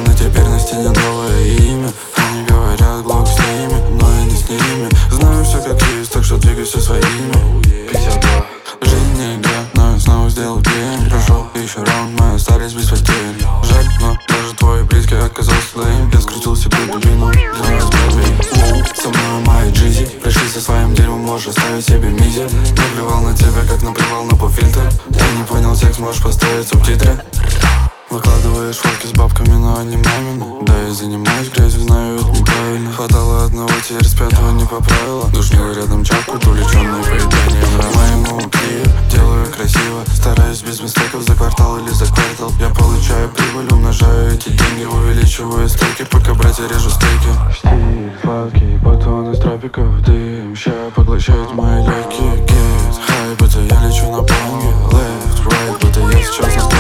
Экраны теперь на стене новое имя. Они говорят, глок с ними, но я не с ними. Знаю все как есть, так что двигайся своими. 52. Жизнь не игра, но я снова сделал день. Прошел еще раунд, мы остались без потерь. Жаль, но даже твой близкий оказался лейм. Я скрутил себе дубину, для нас пробей. Со мной мои джизи, пришли со своим дерьмом, можешь оставить себе мизер. Наплевал на тебя, как наплевал на поп-фильтр. Я не понял текст, можешь поставить субтитры. Выкладываешь фотки с бабками, но они мамины. Да, я занимаюсь грязью, знаю, это неправильно. Хватало одного, теперь с пятого не по правилам. Душнил рядом чашку, увлечённый поеданием. Моему клею, делаю красиво. Стараюсь без мистеков за квартал или за квартал. Я получаю прибыль, умножаю эти деньги, увеличиваю стейки, пока братья режу стейки. Стиль, сладкий, батон из тропиков. Дым, ща поглощает мои легкие. Кис, хайп, это я лечу на банге. Left, right, будто я сейчас на